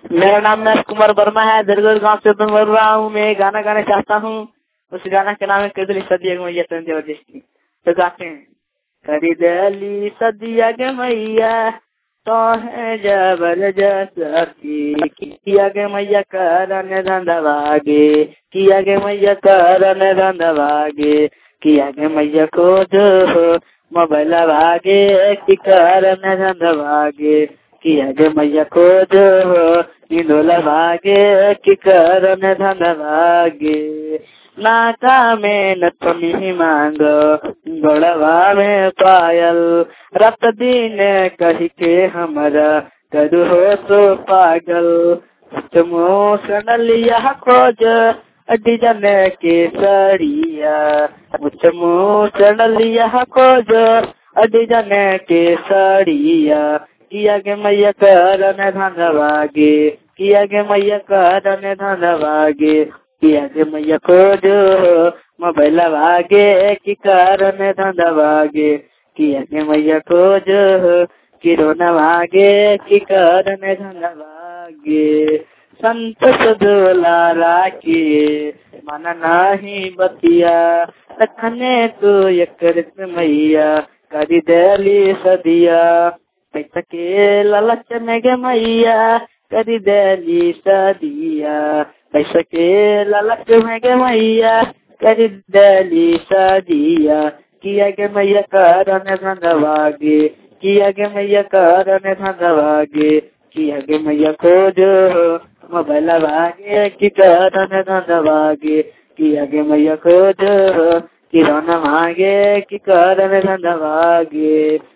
मेरा नाम नरेश कुमार वर्मा है। दरगढ़ गांव से बोल रहा हूँ। मैं गाना गाना चाहता हूँ। उस गाना के नाम है कदली सदिया मैया जबरदस्ती। तो गाते हैं। खरीदली सदिया गे मैया तो है जबरदस्ती, किया गे मैया करन धंधवागे, किया गे मैया करन धंधवागे, किया गे मैया को जो मोबाइल भागे कि करन धंधवागे, किया गे मैया को जो इंदोला भागे कि करन धंधवागे। नाका में नथनी मांगो गोड़वा में पायल, रात दिन कही के हमारा करू हो तो पागल। तुमो सनलिया खोज डिजन के सड़िया, मुझमो सनलिया खोज डिजन के सड़िया, किया गे मैया करन धंधवागे, किया गे मैया करन धंधवागे, किया गे मैया खोज मोबाइल भागे कि करन धंधवागे, किया गे मैया खोज किरोना भागे कि करन धंधवागे। संत सदोला राखी मन नाही बतिया, रखने तो यकर मैया करी देली सदिया, पैसा के लालच में गे मैया करी देली सदिया, पैसा के लालच में गे मैया करी देली सदिया, किया गे मैया करन धंधवागे, किया गे मैया करन धंधवागे, किया गे मैया खोज मोबाइल भागे कि करन धंधवागे, किया गे मैया खोज किरण मांगे कि करन धंधवागे।